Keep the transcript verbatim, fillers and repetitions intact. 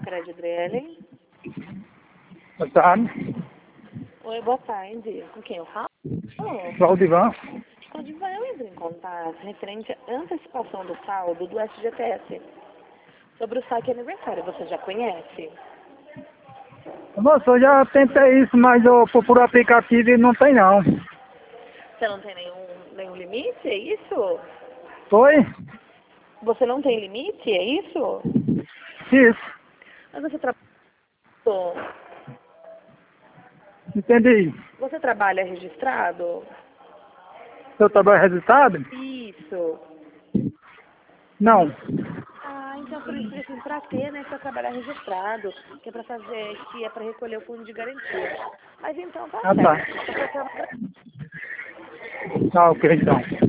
Cicred Adriele. Boa tarde. Oi, boa tarde. Com quem eu falo? Oh, Valdivan. Valdivan, eu entro em contato referente à antecipação do saldo do S G T S. Sobre o saque aniversário, você já conhece? Moça, eu já tentei isso, mas eu fui por aplicativo e não tem não. Você não tem nenhum, nenhum limite, é isso? Foi? Você não tem limite, é isso? Isso. Mas você trabalha... Entendi. Você trabalha registrado? Seu trabalho é resultado? Isso. Não. Ah, então por isso, assim, pra ter, né, pra trabalhar registrado, que é pra fazer, que é pra recolher o fundo de garantia. Mas então tá Ah, tá. certo. Só pra ter uma... Tá, ok, então.